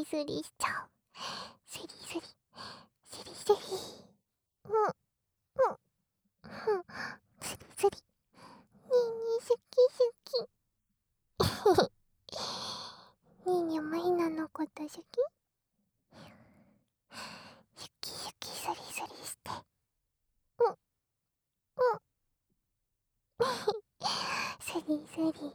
スリしちゃう。スリスリスリスリ。うんうんうん。スリスリ。ねえねえ、好き好き。ねえねえ、マイナのこと好き？好き好き、スリスリして。うんうん。スリスリスリスリ。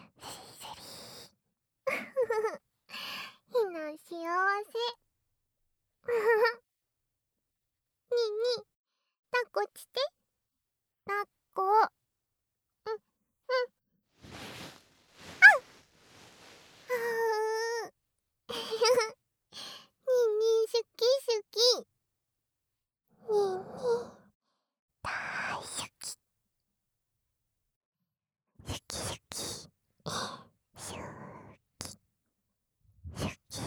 ひな幸せ。ねえねえ、抱っこして。抱っこ。うんうん。あー。ねえねえ、好き好き。ねえねえ、大好き。好き好き。好き好き。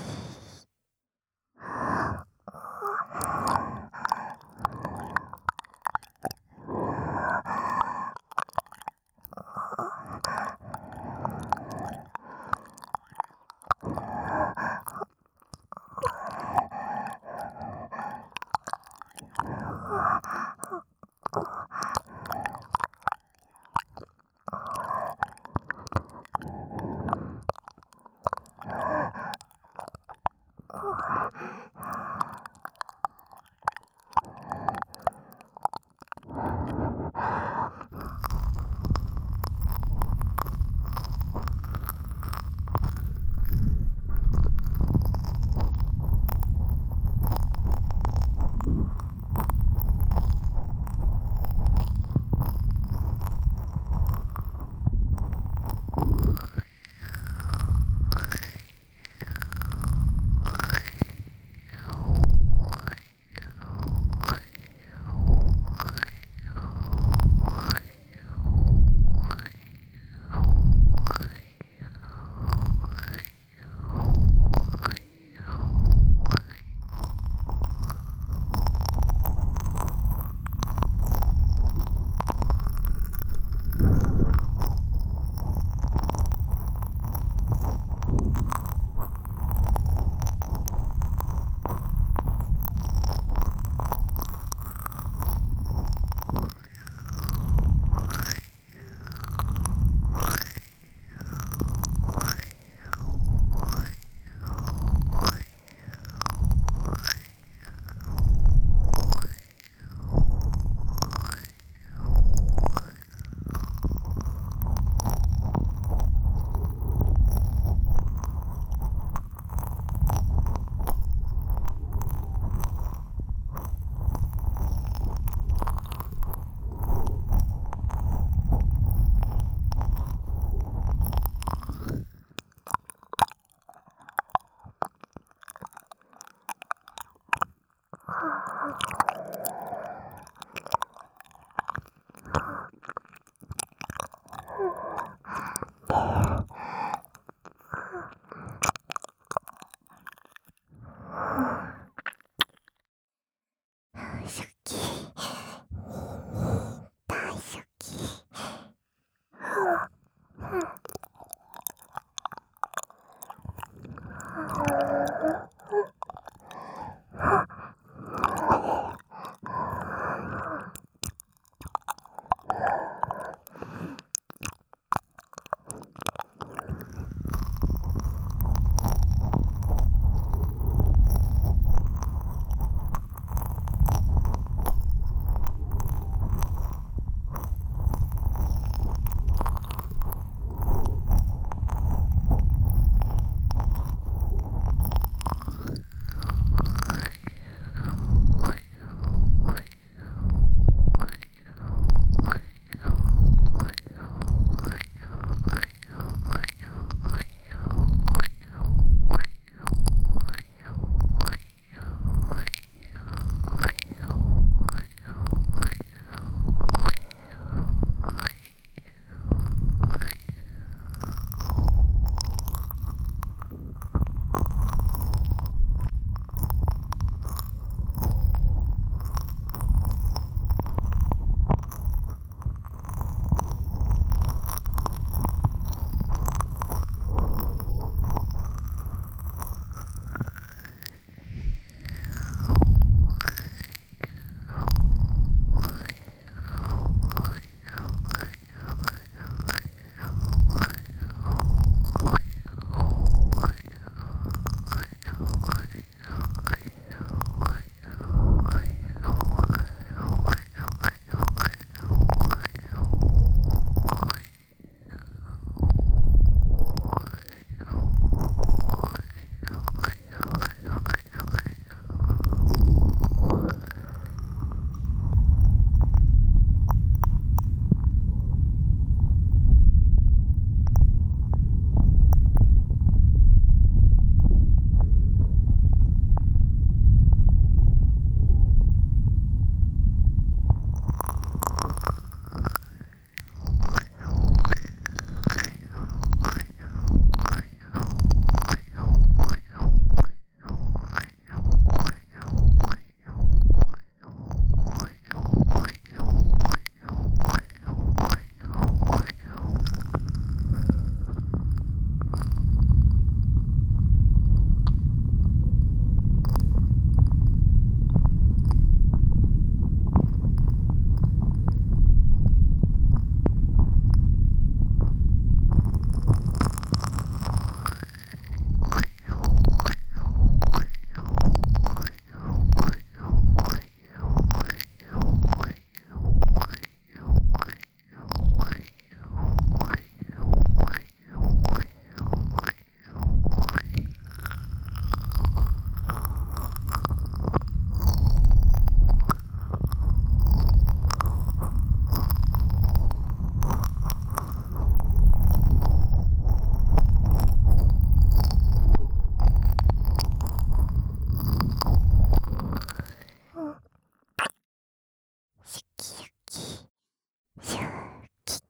キシャキシャキ。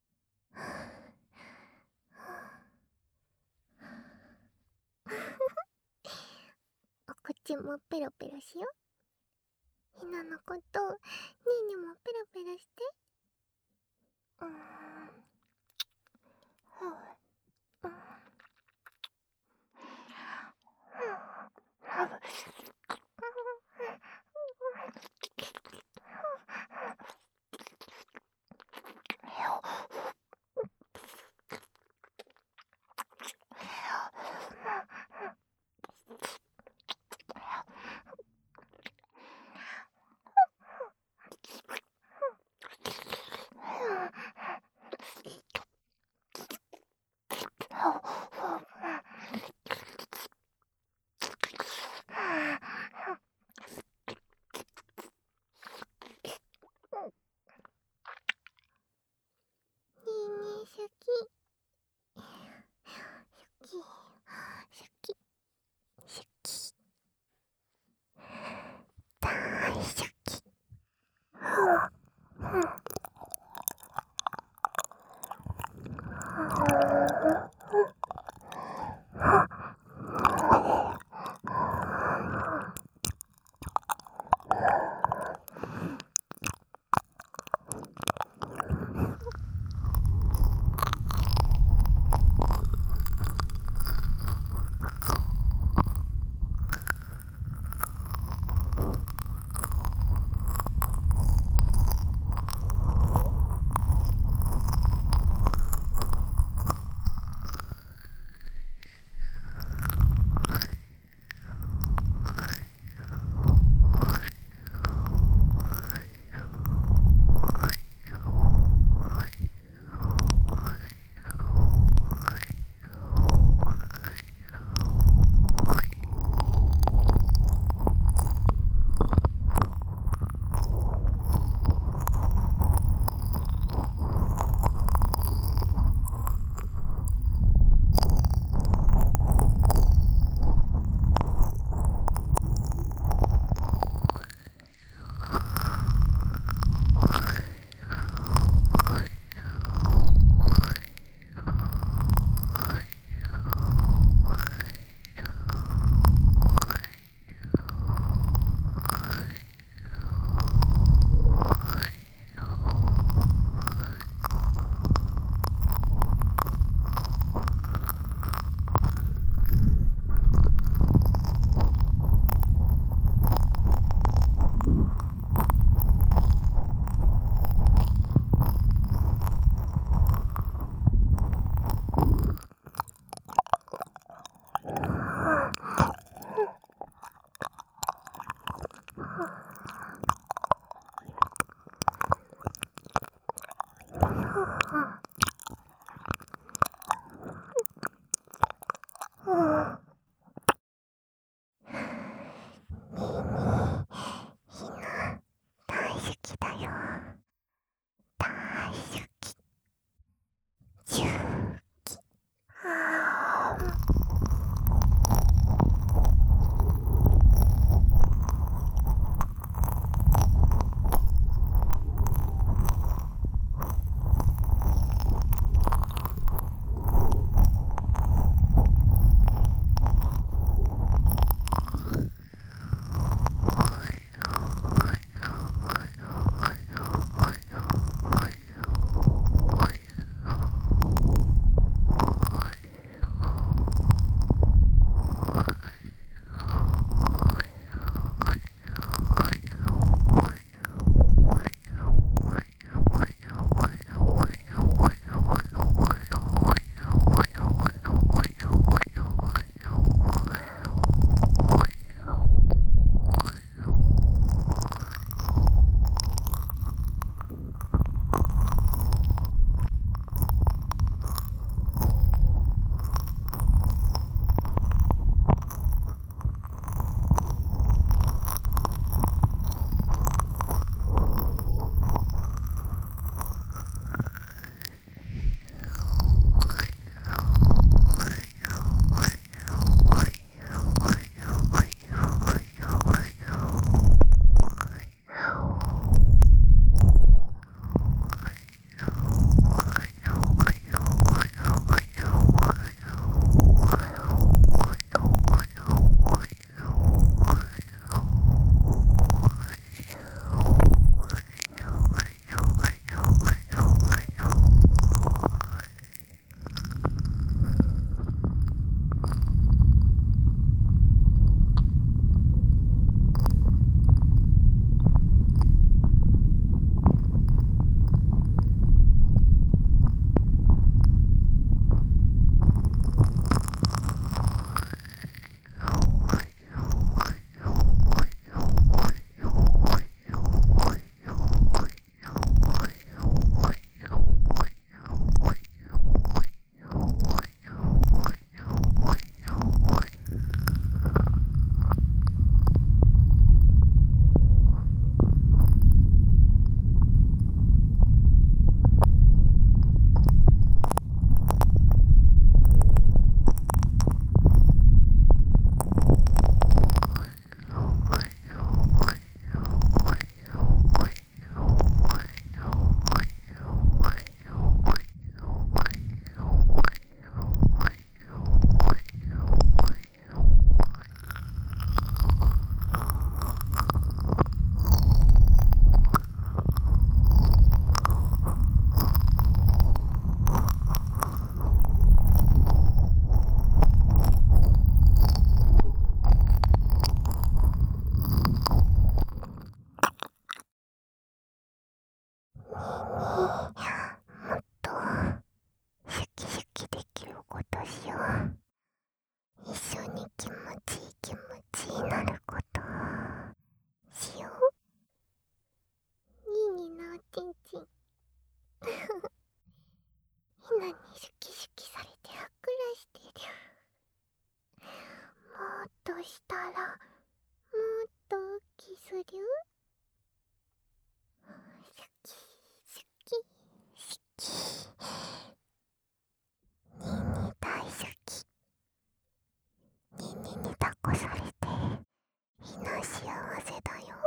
お口もペロペロしよ。ひなのことねえにもペロペロして。シャキシャキシャキ大シャキ。大好きだよ。大好き。チューキ。 もっとシュキシュキできることしよう。一緒に気持ちいい気持ちになることしよう。ニーニーのおちんちんひなにシュキシュキされてふっくらしてる。もっとしたらもっと大きする。シュキシュキシュキ。ニーニー大好き。ニーニーに抱っこされてひな幸せだよ。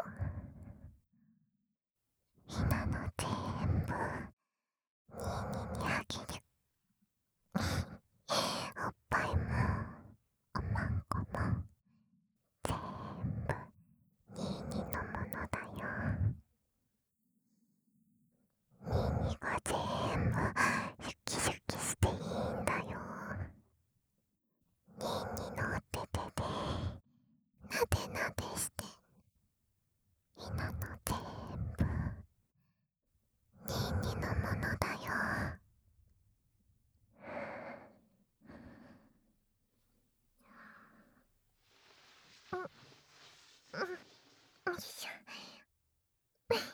ひなの全部ニーニーにあげる。おっぱいもおまんこも全部ニーニーのものだよ。ニーニーが全部シュキシュキしていいんだよ。ニーニーのお手手でなでなでしてひなの全部ニーニーのものだよ。よいしょ。ニーニー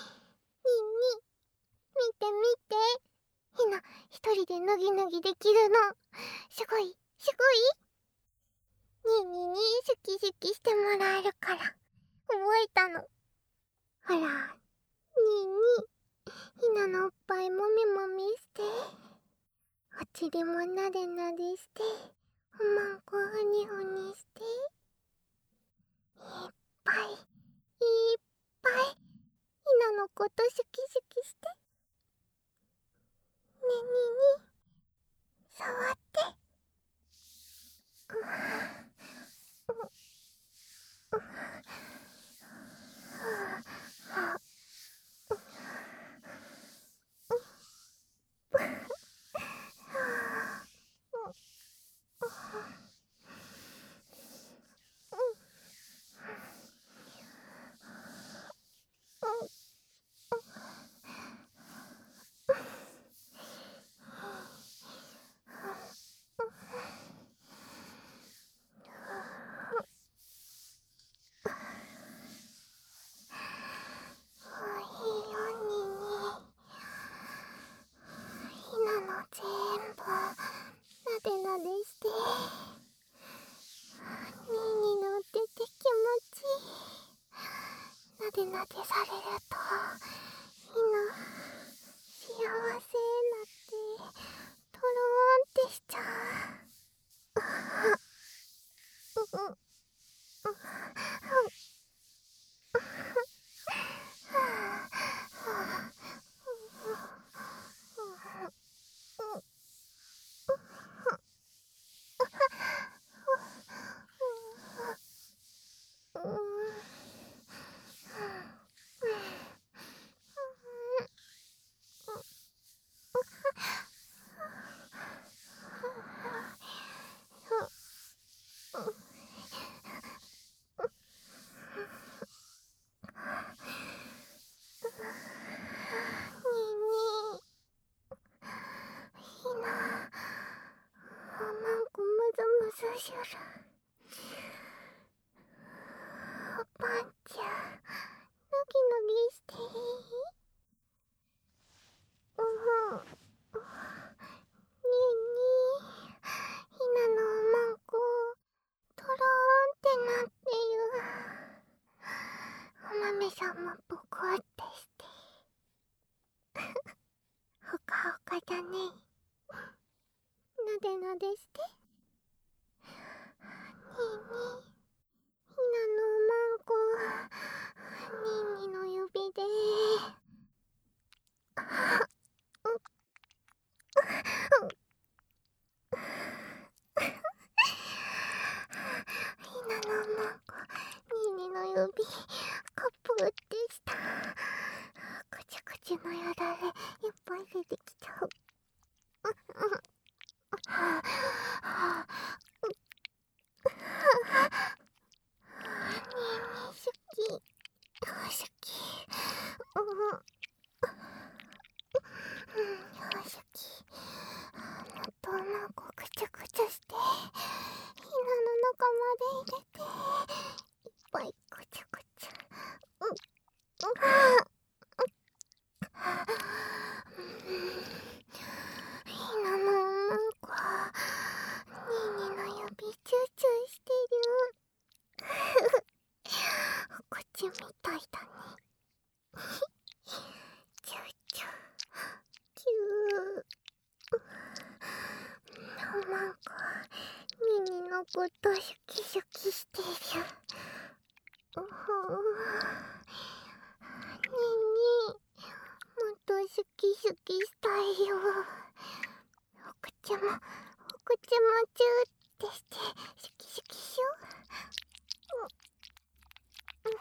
見て見て。ひな一人で脱ぎ脱ぎできるの。すごいすごい。ニーニーにシュキシュキしてもらえるから覚えたの。ほらニーニーひなのおっぱいもみもみして、お尻もなでなでして、おまんこふにふにして、いっぱいいっぱいひなのことシュキシュキして。ねにに触って。いいよニーニー。ひなの全部なでなでして。ニーニーのお手手気持ちいい。なでなでされるとひな幸せになってとろーんってしちゃう。ひなおまんこむずむずしゅる。おぱんちゃんのぎのぎしていい？にーにーひなのおまんことろーんってなってる。おまめさんもぽこってしてほかほかだね。なでなでして。にーにーひなのおまんこにーにーの指でひなのおまんこにーにーの指カプってした。くちゅくちゅのよだれいっぱい出てきちゃう。にーにー好き好き。 とうまくくちゃくちゃして、ひなの中まで入れて、いっぱいくちゃくちゃ。ひなのうんこ、にーにーの指チューチューしてる。お口みたいだね。チューチュー、チュー。なんか、にーにーのことシュキシュキしてる。にーにー、もっとシュキシュキしたいよ。お口もチューってして、シュキシュキしよう。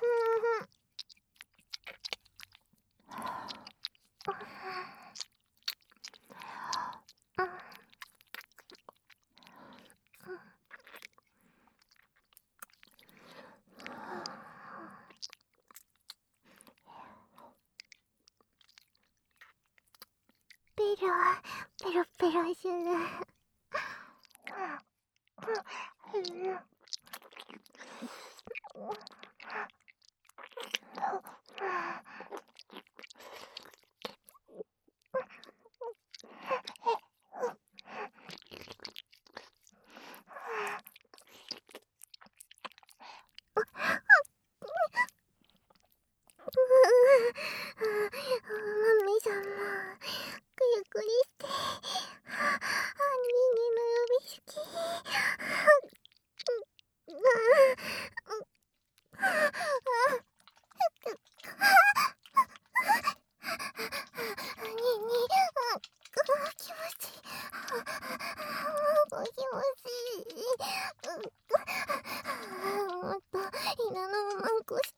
ペロペロする。マミさんもくりくりして、にーにーの指好き。にーにー、気持ちいい。気持ちいい。もっとひなのをまんこして。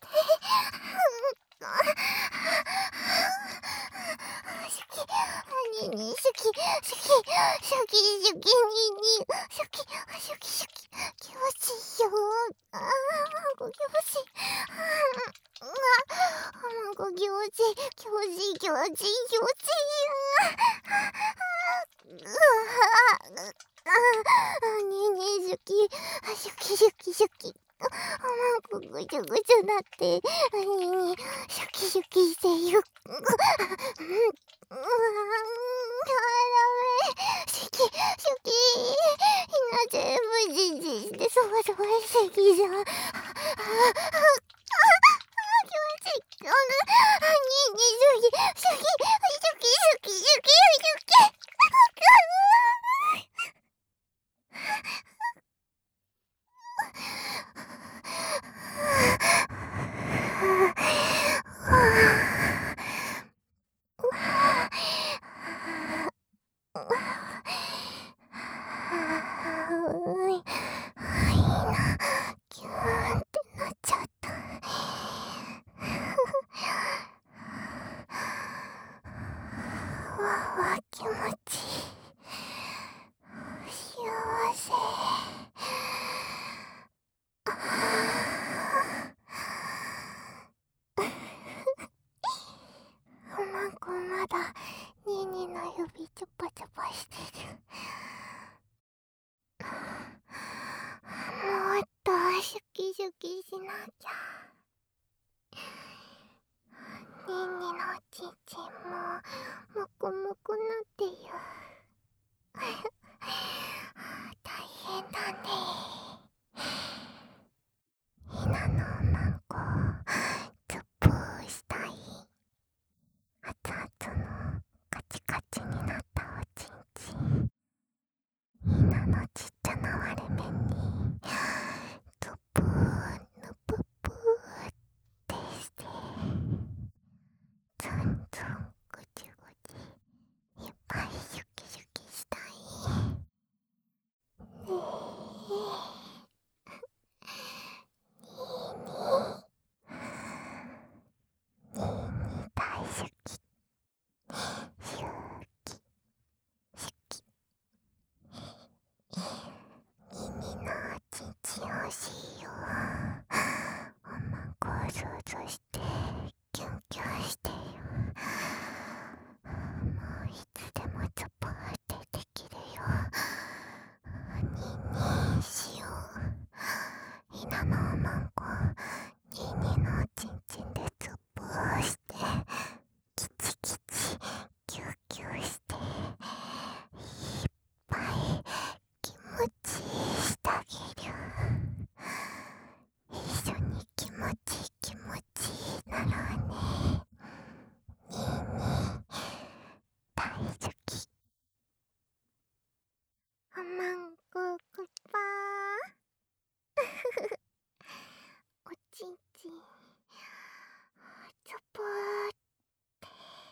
シュキ、にーにー、シュキ、シュキ、シュキ、シュキ、にーにー、シュキ、シュキ、シュキ、気持ちいいよ。まんこ気持ちいい。まんこ気持ちいい、気持ちいい、気持ちいい、気持ちいい。にーにー、シュキ、シュキ、シュキ、シュキ。まんこぐちゅぐちゅなって、にーにー、シュキシュキしてる。ダメ。シュキ、シュキ。ひな全部じんじんしてそわそわしてきじゃん。気持ちいい。にーにー、シュキ、シュキ、シュキ、シュキ、シュキ、シュキ。キューンってなっちゃった。気持ちいい。幸せ。なんかまだにーにーの指チュパチュパしてる。もっとシュキシュキしなきゃ。にーにーのちんちんももこもこなってる。大変だね。ひなのまんこつっぽーしたい。熱々のカチカチになったおちんちん。ひなのちっちゃな割れ目につっぷーぬぷっぷーってしてツンツンぐちぐちいっぱいシュキシュキしたい。ねえ、にーにー大好き。シュキチキューキューしていっぱい気持ちしてあげる。一緒に気持ちなろうね。にーにー大好き。おまんこくぱーおちんちんチョポーって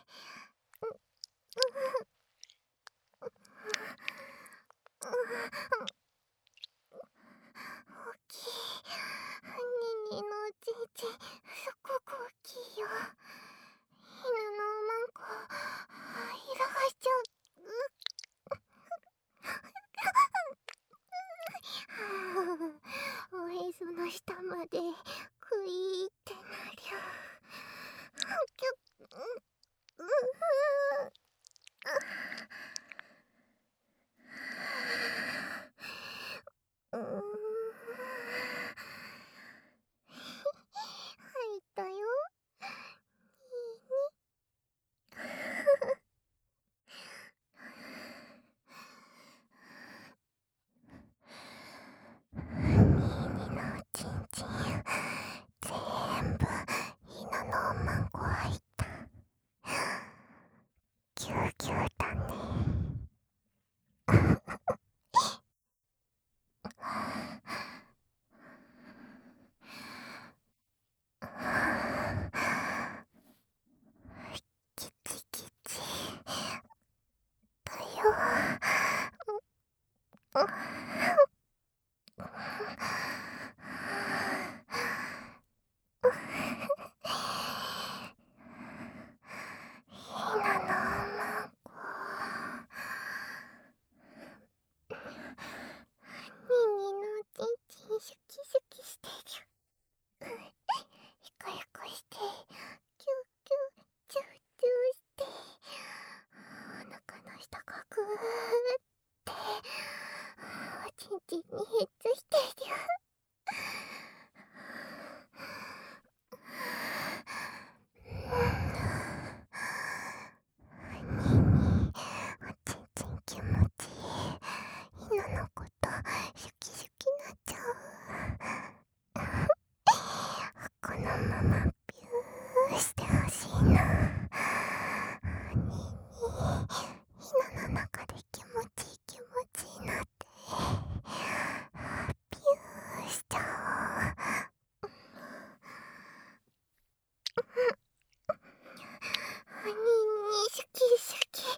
大きい。ニニのおちんちんすっごく大きいよ。犬のおまんこ色がしちゃう。おへその下までクイーってなりゃ。入ったよ。ニーニのおちんちん全部犬のおまんこ入った。ぎゅうぎゅうだね。キチキチだよ。ひなのおまんこ。ニーニーのおちんちんシュキシュキしてる。ひこひこしてキューキューチューチューしておなかの下がグーっておちんちんにヘッズしてる。ニーニーおちんちん気持ちいい。犬のことシュキシュキなっちゃう。このままピューしてほしいな。ニーニー犬の中で気持ちいいなってピューしちゃおう。ニーニーシュキシュキ。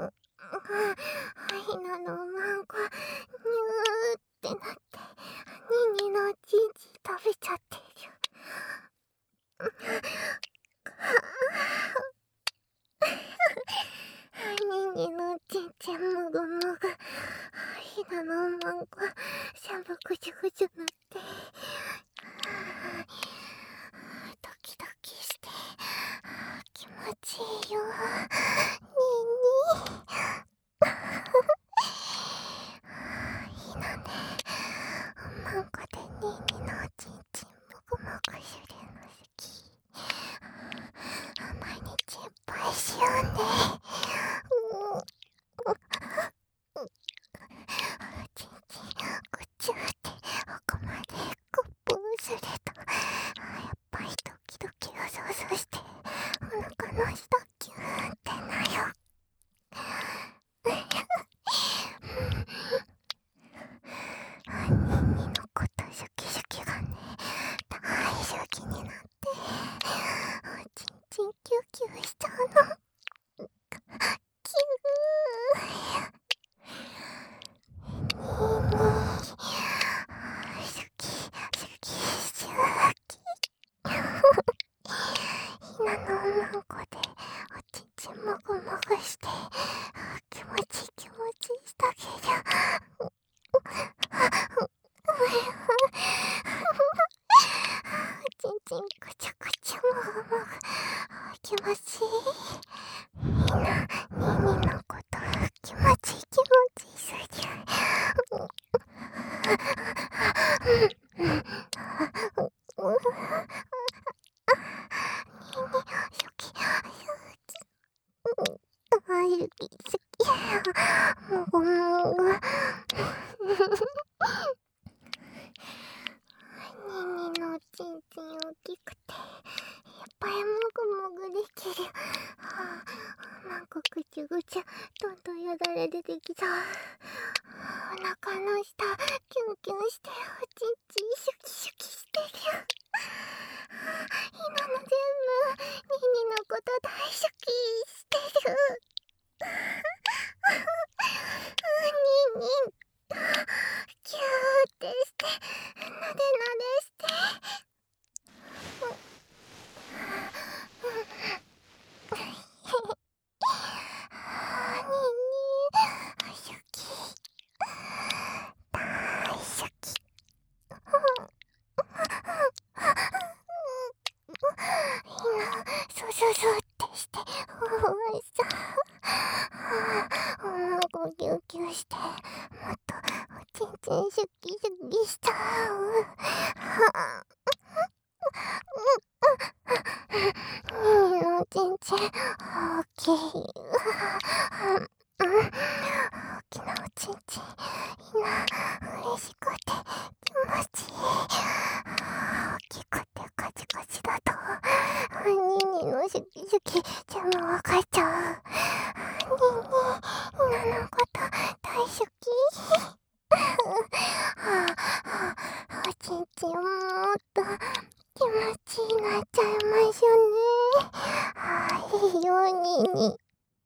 犬のまんこニューってなってニーニーのおちんちん食べちゃってる。ニーニーのおちんちんもぐもぐ。犬のおまんこしゃぶぐじゅぐじゅなってドキドキして気持ちいいよ。ニーニーいいのね。おまんこでニーニーのおちんちんもぐもぐするの好き。毎日いっぱいしようね。おちんちんぐちゅーって奥までグップーするとやっぱりドキドキが想像してお腹の下キューってなる。ニーニーのことシュキシュキがね大好きになっておちんちんキューキューしちゃうの。キュー。ニーニーシュキシュキシュキ。ひなのおまんこでおちんちんもぐもぐして気持ちいいしてあげる。おちんちんぐちゃぐちゃもぐもぐ気持ちいい。ニーニーのこと気持ちいいすぎる。ニーニーシュキシュキ。 好き好き。もう。ニニのちんちん大きくていっぱいもぐもぐできる。なんかぐちゅぐちゅどんどんよだれ出てきた。お腹の下キュンキュンしておちんちんシュキシュキしてる。今の全部ニニのこと大好きしてる。ニニキューってしてなでなでして。ニニ好き大好き。そうそうそうってしておいしょ。キュンキュンしてもっとおちんちんシュキシュキした。ニニのちんちん大きい。大きなおちんちんいいな。嬉しくて気持ちいい。大きくてカチカチだとニニのシュキシュキ全部わかっちゃう。ニニ今のこと大好き。おちんちんもっと気持ちいいなっちゃいましょうね。いいよニニ。ニニ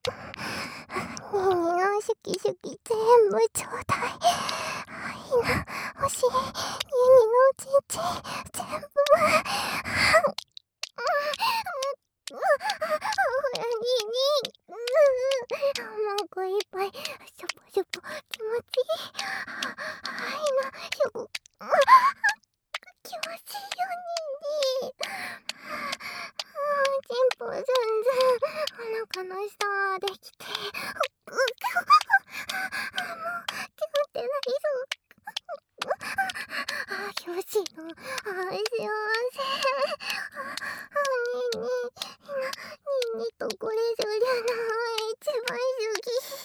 のシュキシュキ全部ちょうだい。いいな欲しい。ニニのおちんちん全部。ほらニニ。もうこいっぱいシュポシュポ気持ちいい。いいなシュポ。気持ちいいよニニ。チンポずんずんお腹の下まで来て。もう気持ってないぞ。気持ちいいの。幸せ。ニニニニとこれするの一番好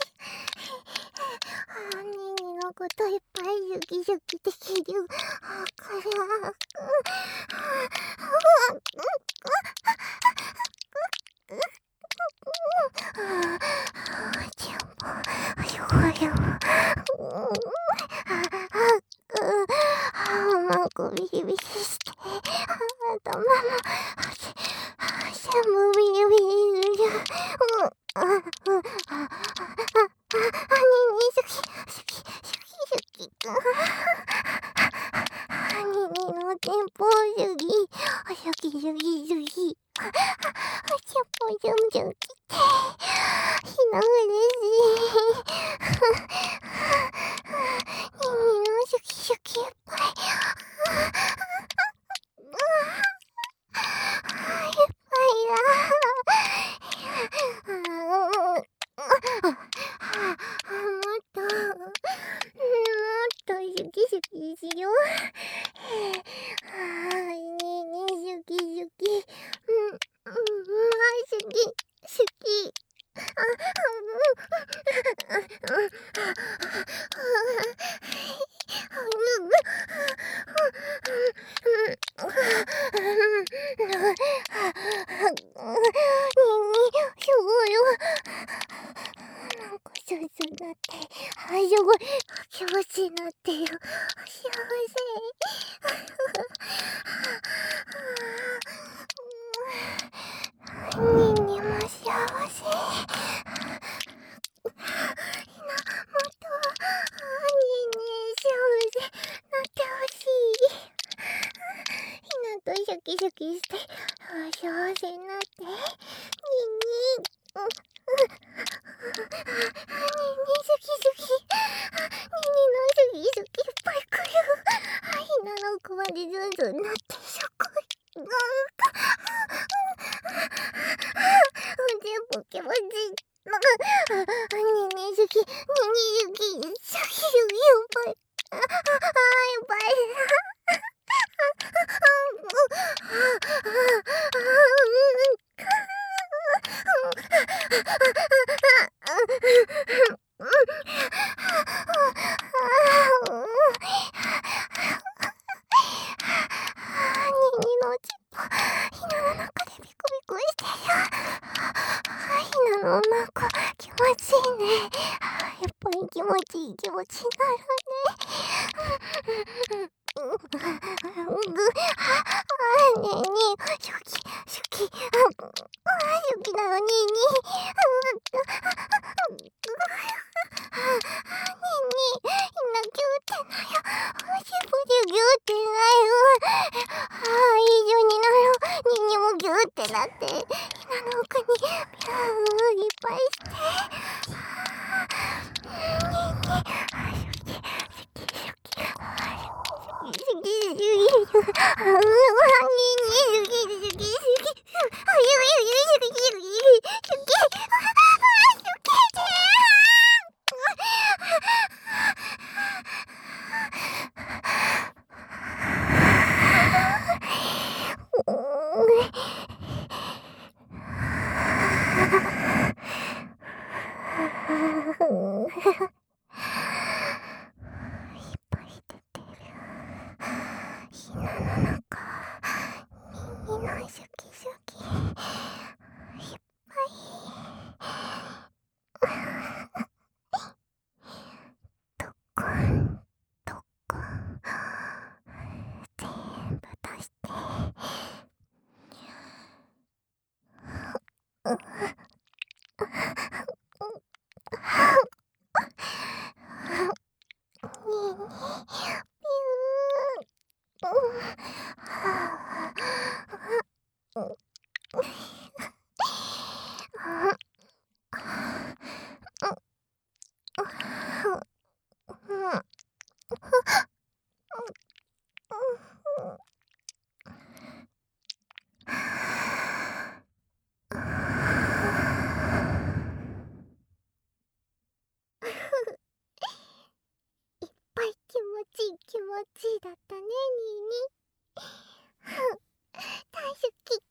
き。ニニのこといっぱいシュキシュキできる。これはチンポもうビリビリして頭も全部ビリビリする。ニニ好き好き好き好き。ニニのチンポ好き好き好き好き。チンポジュンジュンきてひなうれしい。ニニのシュキシュキいっぱい。いっぱいだ。もっとシュキシュキしよう。ニニシュキシュキ。シュキシュキ。すごいよ。なんかスースーなってすごい気持ちいいなってる。幸せ。ニニも幸せ。もっとニニ幸せなってほしい。ひなとシャキシャキして幸せになって。ニニ好き好き。ニニの好き好きいっぱい来る。ひなの奥までズンズンなってすごい。全部気持ちいい。ニニ好きニニ好き好き好きいっぱい。いっぱい。 のおちっぽ、ひなの中でビクビクしてる。ひなの中、気持ちいいね。やっぱり気持ちいい気持ちになるね。ねえねえ、シュキ、シュキ、シュキなのにねえ、ひなぎゅーってなよ。おしっぽでぎゅーってなよ。一緒になろう。にもぎゅーってなって、ひなの奥にピューいっぱいして。ひなの中、にのシュキシュキ、いっぱい。どこん、どこん、全部出して。いっぱい気持ちいい気持ちいいだったね、にーに。大好き。